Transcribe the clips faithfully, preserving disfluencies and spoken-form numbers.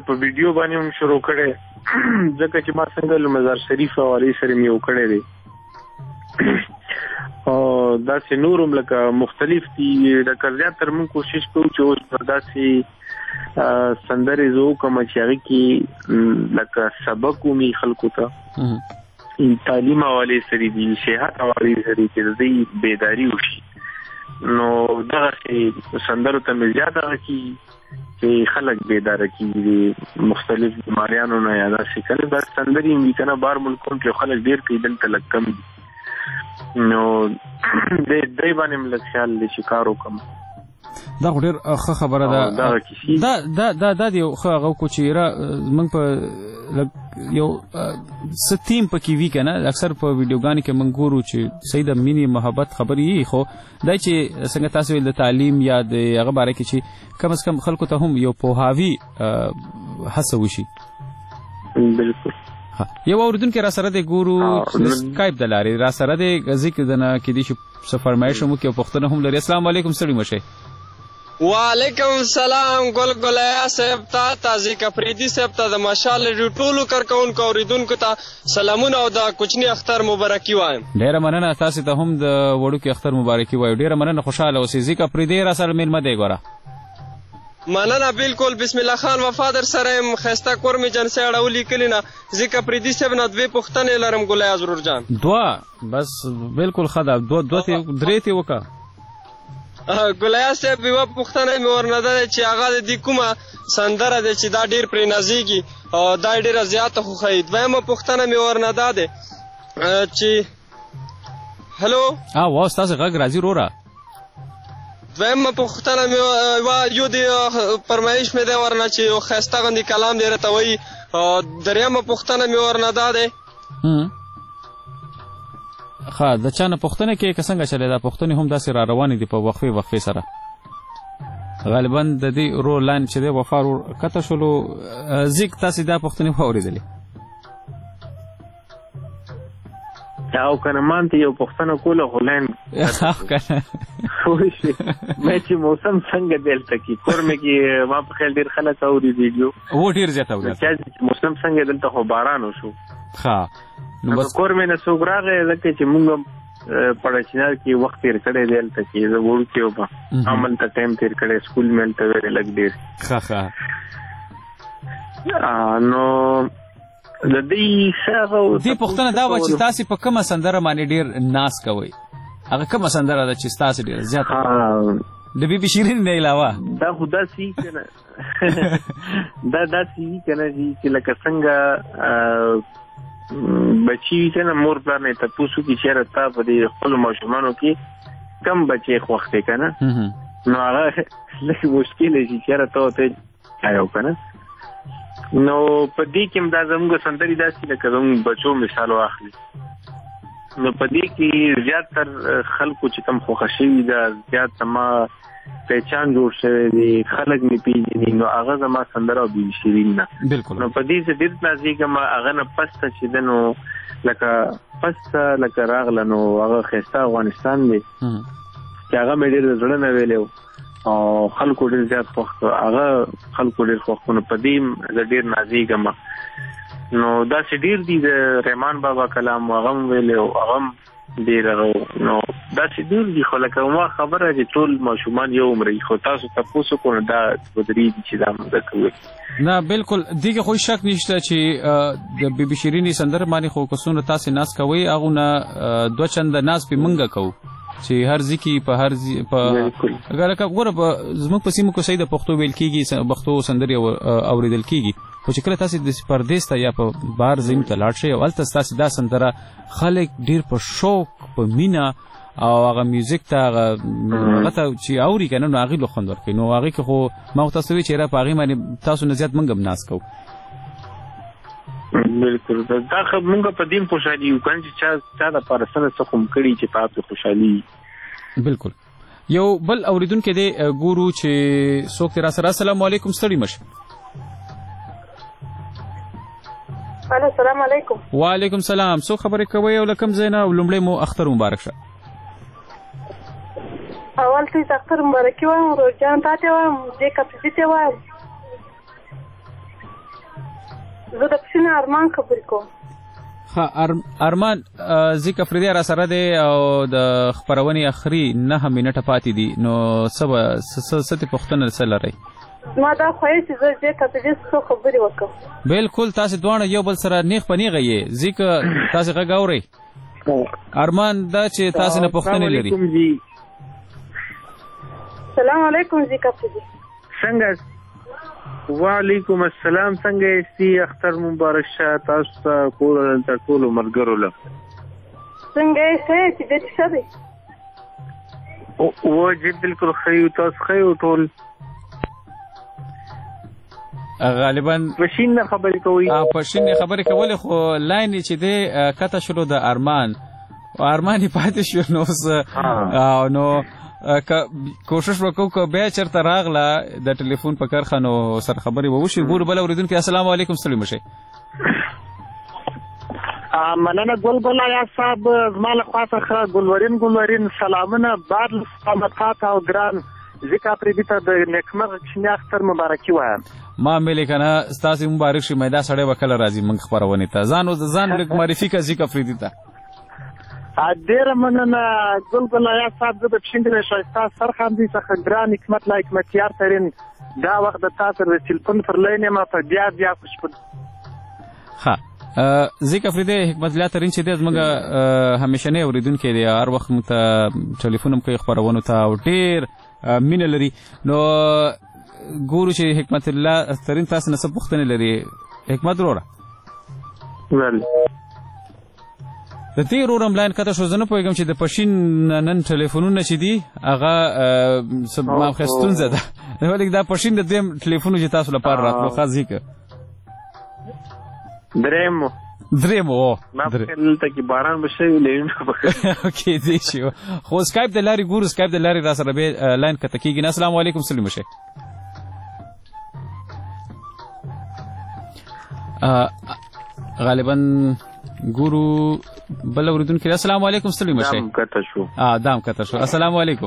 په ویډیو باندې هم شروع کړی ځکه چې ما څنګه له مزار شریف حوالې سره مې یو کړی دی او داسې نور هم لکه مختلف دي لکه زیاتره موږ کوشش کوو چې اوس به داسې سندرې زه وکړم چې هغې کې لکه سبق ومي خلکو ته تعلیم حوالې سره دي صحت حوالې سره چې د دوی بیداري وشي نو دغسې سندرو ته مې زیات هغه کېږي چې خلک بیداره کېږي مختلف بیماریانو نه یا داسې کله دا سندرې هم وي که نه بهر ملکونو کې خلک ډېر کوي دلته لږ کم دي نو دی باندې هم لږ خیال دی چې کار وکړم دا خو ډېر ښه خبره ده دا دا دا د یو ښه هغه وکړو چې یاره موږ په یو څه تیم پکې وي که نه اکثر په ویډیوګانو کې موږ ګورو چې صحیح د مینې محبت خبرې وي خو دا چې څنګه تاسو ویل د تعلیم یا د هغه باره کې چې کم از کم خلکو ته هم یو پوهاوي هڅه وشي بلکل یو اوریدونکی را سره دی ګورو سکایپ د لارې را سره دی ذکر د نه کېدای شي څه فرمایش هم وکړي او پوښتنه هم لري السلام علیکم ستړي مه شئ وعلیکم السلام ګل ګلیا صاحب ته تازیک افریدي صاحب ته د مشال ریډیو ټولو کارکوونکو اوریدونکو ته سلامونه او د کوچني اختر مبارکي وایم ډېره مننه تاسې ته هم د وړوکي اختر مبارکي وایو ډېره مننه خوشحاله اوسئ ذیک افریدي را سره میلمه دی ګوره مننه بالکل بسم الله خان وفادر سره یم ښایسته کور مې جنسۍ اړولي کلي نه ذیک افریدي صاحب نه دوې پوښتنې لرم ګلیا ضرور جان دوه بس بالکل ښه ده دوه دوه درې تې وکړه ګلیا صاحب یوه پوښتنه مې ورنه ده چې هغه د دې کومه سندره ده چې دا ډېر پرې نازېږي او دا ډېره زیاته خوښوي دویمه پوښتنه مې ورنه دا ده چې هلو اوه ستاسې غږ راځي وروره دویمه پوښتنه مې یو د فرمایش مې دی ورنه چې یو ښایسته غوندې کلام دی راته وایي درېیمه پوښتنه مې ورنه دا دی ښه د چا نه پوښتنه کې که څنګه چلی دا پوښتنې هم داسې را روانې دي په وقفې وقفې سره غالبا د دې رو لاین چې دی وفا ور کته شولو ذیک تاسې دا پوښتنې واورېدلې او که نه ما ته یو پوښتنه کوله خو لاین مې چې موسم څنګه دی هلته کې کور مې کې ما په خیال ډېر خلک اوري ویډیو و ډېر زیات اوري موسم څنګه دلته خو باران وشو ښه نو کور مې نه څوک راغی ځکه چې موږ په چینار کې وخت تېر کړی دی هلته کې زه وړوکی وم هملته ټایم تېر کړی سکول مې هلته ویلی لږ ډېر ښه ښه نو د دې دې پوښتنه دا وه چې تاسې په کومه سندره باندې ډېر ناز کوئ هغه کومه سندره ده چې ستاسې ډېره زیاته د بي بي شیرین نه علاوه دا خو داسې وي که نه دا داسې وي که نه چې لکه څنګه بچي وي که نه مور پلار نه یې تپوس وکړي چې یاره تا په دې خپلو ماشومانو کې کم بچی خوښ دی که نه نو هغه لږ مشکل شي چې یاره ته ورته یو که نه نو په دې کې هم دا زموږ سندرې داسې لکه زموږ بچو مثال واخلي نو په دې کې زیاتر خلکو چې کوم خوښه شوي ده زیات زما پہچان جوړ شوی دی خلک مې پېژني نو هغه زما سندره او بي بي شیرین ده نو په دې زه ډېر نازېږم هغه نه پسته چې ده نو لکه پسته لکه راغله نو هغه ښایسته افغانستان دی چې هغه مې ډېر د زړه نه ویلی و او خلکو ډېر زیات خوښ کړ هغه خلکو ډېر خوښ کړ نو په دې زه ډېر نازېږم نو داسې ډېر دي د رحمان بابا کلام هغه هم ویلی او هغه هم ډېر هغه نو داسې ډېر دي خو لکه ما خبره چې ټول ماشومان یو عمر وي خو تاسو تپوس وکړو نو دا ودرې دي چې دا مزه کوي نه بالکل دې کې خو شک نشته چې د بي بي شیرینې سندره باندې خو که څومره تاسې ناز کوئ هغو نه دوه چنده ناز پې مونږ کوو چې هر ځکي په هر په لکه ګوره زموږ په سیمو کې صحیح د پښتو ویل کېږي پښتو سندرې اورېدل کېږي خو چې کله تاسې د پردیس ته یا په بهر ځایونو ته لاړ شئ او هلته ستاسې دا سندره خلک ډېر په شوق په مینه او هغه میوزیک ته هغه هغه ته چې اوري که نه نو هغې له خوند ورکوي نو هغې کې خو ما خو تاسو وایي چې یاره په هغې باندې تاسو نه زیات موږ هم ناز کوو بالکل دا خو موږ په دې خوشحالي یو که نه چې چا چا دپاره څه نه څه خو م کړي چې په هغه خوشحالي بالکل یو بل اورېدونکی دی ګورو چې څوک دی را سره السلام علیکم ستړي مه شئ السلام علیکم وعلیکم سلام څوک خبرې کوئ او له کوم ځای نه او لومړی مو اختر مبارک شه اول ته اختر مبارکي وایم روجان تا ته وایم دې کپسي ته وایم زه د پښین ارمان خبرې کوم. ها ارمان ځکه فریدي را سره دی او د خبرونې اخري نه منټه پاتې دي نو څه څه څه پوښتنه سره لري؟ ما دا خوښ چې زه دې ته دې څه خبرې وکم. بالکل تاسو دواړه یو بل سره نیغ په نیغه یې ځکه تاسو غږ اورئ. ارمان دا چې تاسو نه پوښتنه لري. السلام علیکم ځکه فریدي. څنګه؟ وعلیکم السلام. څنګه یې اختر مبارک شه تاسو ته کول ته ټول مرګرو له. څنګه یې چې دې څه دی؟ او و چې بالکل خیو تاسو خیو ټول غالبا پښین خبرې کوي. ا پښین خبرې کولې خو لاین چې دی کته شلو د ارمان او ارمان پاتې شو نو نو کوشش وکړو که بیا چرته راغله د ټلیفون په کرخانو سره خبرې وشي. ګورو بل اوریدونکي السلام علیکم سلام شه. مننه ګلګلا یا صاحب زما له خوا څخه ګلورین ګلورین سلامونه بعد مقامات او ګران ځکه پرې دې ته د نیکمرغه کښینې اختر مبارکي وایم. ما ملي کنه ستاسو مبارک شي. مې دا سړی وکړه راځي موږ خبرونه ته ځان او ځان لږ معرفي کا ځکه فریدي ته ډېره مننه ګلګلا یا صاحب. زه د پښینګلې ښایسته سرخاندي څخه ګران حکمت لا حکمتیار ترین دا وخت د تاسو د تلیفون پر لاین یم په بیا بیا خوشبو. ها ځکه فریدي حکمت لا ترین چې دی زموږ همیشنی اوریدونکی دی هر وخت موږ ته ټلیفون هم کوي خبرونو ته او ډېر مینه لري. نو ګورو چې حکمت الله ترین تاسو نه څه پوښتنې لري. حکمت وروره د تیر ورم لاین کته شو. زه نه پوهېږم چې د پښین نن ټلیفونونه چې دي هغه ما ستونزه ده ولې دا پښین د دویم ټلیفونو چې تاسو لپاره راتلو خاص ځکه درېمو درېمو ما په دلته کې باران به شوی لین اوکې دی شو خو سکایپ د لارې ګورو سکایپ د لارې را سره به لاین کته کېږي. السلام علیکم سلیم شه. غالبا ګورو بل اوریدونکي السلام علیکم سلیم شه. دام کته شو. اه دام کته شو. السلام علیکم.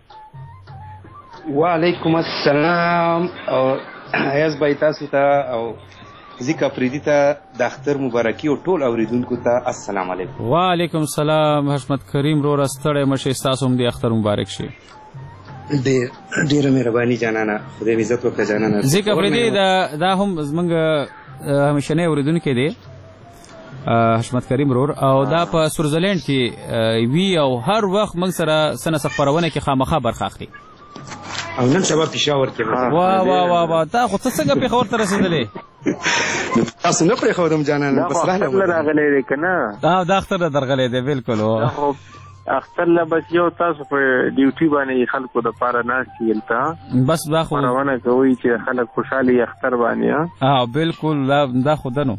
وعلیکم السلام. او ایاز بای تاسو ته او ځکه فریدي ته د اختر مبارکي او ټول اوریدونکو ته السلام علیکم. وعلیکم السلام. حشمت کریم رو راستړی مشه تاسو هم د اختر مبارک شي. ډېر ډېره مهرباني جانانه خدای عزت وکړه جانانه. ځکه فریدي دا دا هم زمونږ همیشنی اوریدونکی دی حشمت کریم رور او دا په سویټزرلند کې وی او هر وخت موږ سره سنه خبرونه کې خامخا برخه اخلي. او نن سبا پېښور کې وا وا وا وا تا خو څنګه پېښور ته رسېدلې؟ تاسو نه پرې خو دم جانانه بس راغله راغلې دی کنه. دا دا اختر درغلې دی بالکل. اختر لا بس یو تاسو په ډیوټي باندې خلکو د پاره ناس یلتا بس دا خو روانه کوي چې خلک خوشحالي اختر باندې. ها بالکل دا خو دنو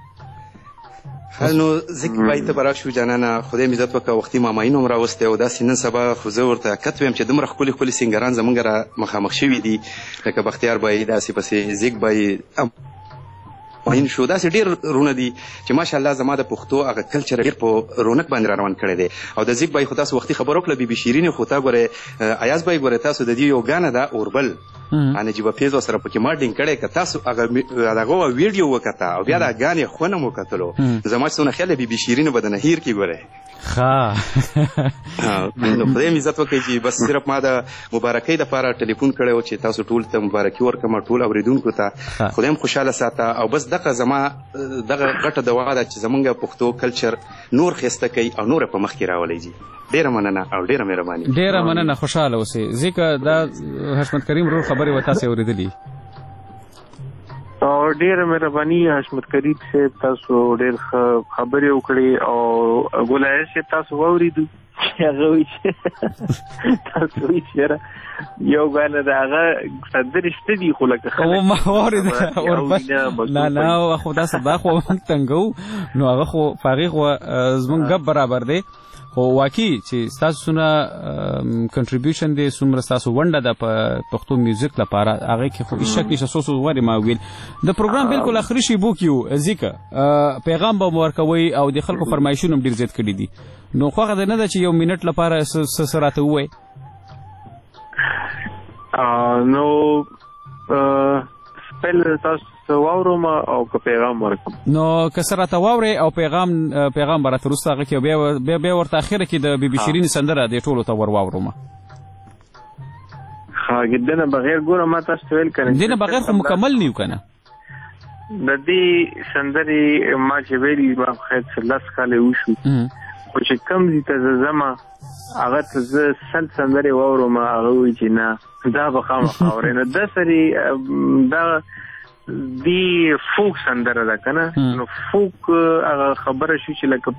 نو ځکه پای ته برابر شو جانانه خدای مې عزت وکړه. وختي ماماین هم راوستی او داسې نن سبا خو زه ورته کت ویم چې دومره ښکلي ښکلي سینګران زموږ را مخامخ شوي دي لکه بختیار بای داسې پسې زیګ بای ماین شو. داسې ډېر رونه دي چې ماشاءالله زما د پښتو هغه کلچر ډېر په رونق باندې را روان کړی دی. او د زیګ بای خو تاسو وختي خبر وکړه بي بي شیرین خو تا ګورې ایاز بای ګورې تاسو د دې یو ګانه ده اوربل انه جيبه پیزو سره پکې مارډینګ کړي که تاسو هغه دغه ویډیو وکړه او بیا دا غانې خونه مو کتلو زما څونه خیال بي بي شیرین بدن هیر کې ګوره ها نو خدای مې عزت وکړي چې بس صرف ما د مبارکۍ د لپاره ټلیفون کړی و چې تاسو ټول ته مبارکي ورکړم ټول اوریدونکو ته خدای هم خوشاله ساته او بس دغه زما دغه غټه دوا ده چې زمونږ پښتو کلچر نور ښایسته کوي او نور په مخ کې راولي. ډېره مننه او ډېره مهرباني. ډېره مننه خوشاله اوسئ ځکه دا حشمت کریم رور خبرې و تاسې اورېدلي او ډېره مهرباني حشمت کریم صاحب تاسو ډېر ښه خبرې وکړې او ګلایز صاحب تاسو واورېدو هغه وایي چې تاسو وایي چې یو ګانه د هغه سندرې شته دي خو لکه خلک ما واورېده نه نه خو داسې دا خو موږ تنګو نو هغه خو په هغې خو زموږ ګپ برابر دی خو واقعي چې ستاسو څونه کنټریبیوشن دی څومره ستاسو ونډه ده په پښتو میوزیک لپاره هغې کې خو هېڅ شک نشته څو څو وارې ما ویل د پروګرام بالکل اخري شیبو کې وو ځکه پیغام به مو ورکوئ او د خلکو فرمایشونه هم ډېر زیات کړي دي نو خوښه ده نه ده چې یو منټ لپاره څه راته ووایې نو پهل تاسو واورم او که پیغام ورکم. نو که سره ته واورې او پیغام پیغام به راته وروسته هغه کې بیا بیا ورته اخره کې د بي بي شیرین سندره دې ټولو ته ور واورم. ها دنه بغیر ګوره ما تاسو ته ویل کړم دنه بغیر خو مکمل نیو کنه. د دې سندرې ما چې ویلي ما خیر لس کاله وشو خو چې کم دي ته زما هغه ته زه سل سندرې واورم هغه وایي چې نه دا به خامخا اورې نه دا سرې دا دی فوک سندره ده که نه نو فوک هغه خبره شو چې لکه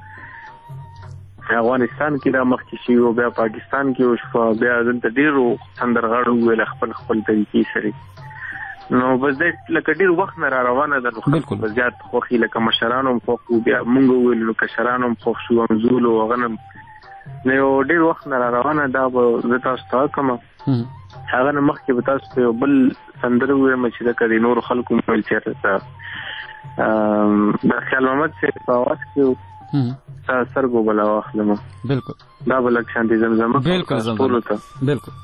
په افغانستان کې دا مخکې شي او بیا پاکستان کې وشوه بیا دلته ډېرو سندرغاړو وویل خپل خپل طریقې سره نو بس دې لکه ډېر وخت نه را روانه ده نو خلکو به زیات خوښي لکه مشرانو هم خوښ وو بیا مونږ وویل نو کشرانو هم خوښ شو همزولو هغه نه نو یو ډېر وخت نه را روانه دا به زه تاسو ته وکړم هغه نه مخکې به تاسو ته یو بل سندره ووایم چې لکه د نورو خلکو مې ویل چېرته د خیال محمد صاحب په اواز کې ستا سترګو به لا واخلم بالکل دا به لږ شانتې زمزمه بالکل ټولو ته بالکل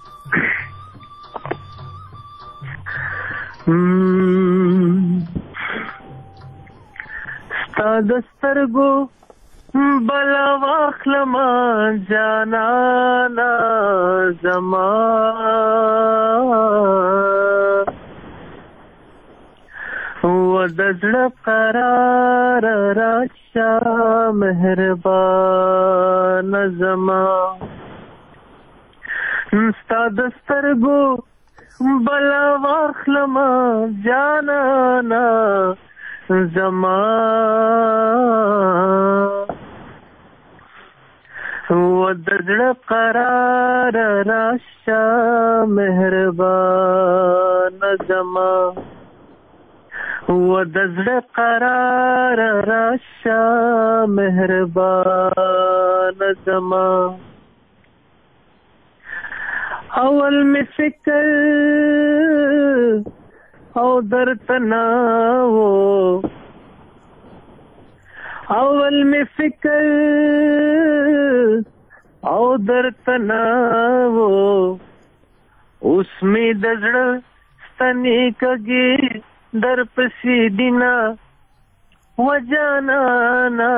ستا د سترګو بلا واخلما جانانا زما و د زړه قرار راشه مهربان زما ستا د سترګو بلا واخلما جانانا زما و د زړه قرار راشه مهربان زما و د زړه قرار راشه مهربان زما اول می فکر او درتنا وہ اول می فکر او درتنا وہ اس میں دزڑ ستنی کگی در پسی دینا وجانا نا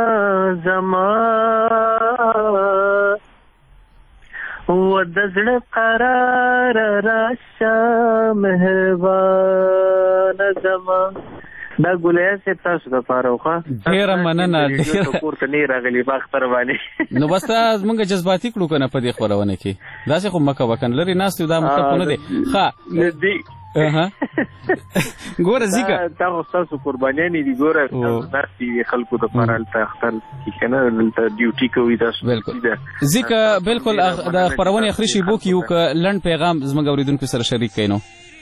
زمان و دزړ قرار راشه مهربان زما دا ګولیا سي تاسو د فاروخه ډیره مننه ډیره پورته نه راغلی باختر باندې نو بس تاسو مونږ جذباتي کړو کنه په دې خبرونه کې دا څه خو مکه وکن لري ناس دا مخه نه دي ښه دي اها ګوره ځکه تاسو تاسو قربانیان دي ګوره تاسو خلکو د فرال ته اختر کنه دلته ډیوټي کوي تاسو بالکل ځکه بالکل د خبرونه اخري شی بو کیو ک لند پیغام زموږ اوریدونکو سره شریک کینو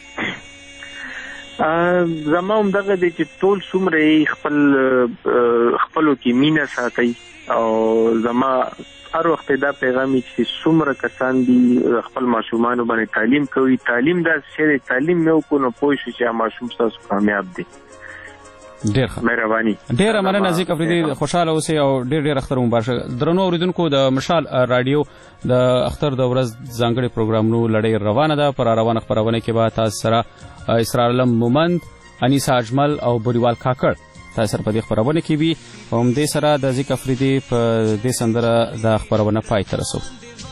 زما هم دغه دی چې ټول څومره خپل خپلو کې مینه ساتي او زما هر وخت دا پیغامي چې څومره کسان دي خپل ماشومان باندې تعلیم کوي تعلیم دا چې تعلیم نو کو نو پوه شي چې ماشوم تاسو کامیاب دي ډیر مهرباني ډیر مننه ځکه افریدي خوشاله اوسئ او ډیر ډیر اختر مبارک درنو اوریدونکو د مشال رادیو د اختر د ورځ ځانګړي پروګرامونو لړۍ روانه ده پر روانه خبرونه کې به تاسو سره اسرار علم مومند انیسا اجمل او بوریوال کاکړ تاسو سره په دې خبرونه کې وي هم دې سره د ځکه افریدي په دې سندره د خبرونه پای ته رسو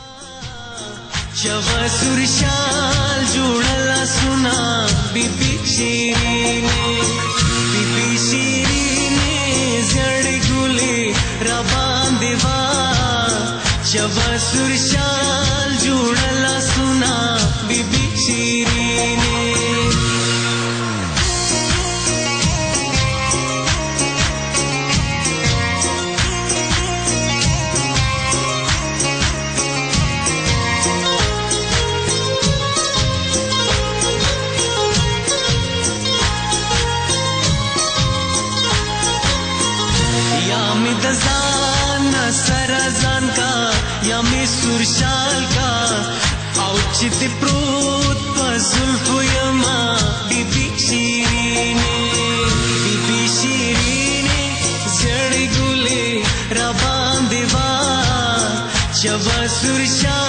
چوا سورشال جوړلا سنا بیبي شیرینه بیبي شیرینه زړ ګلې را باندې وا چوا سورشال جوړلا سنا بیبي شیرینه سرشال کا او چت پروت پزلف یما بیبی شیرینه بیبی شیرینه زړ ګلې را باندې وا چوا سرشال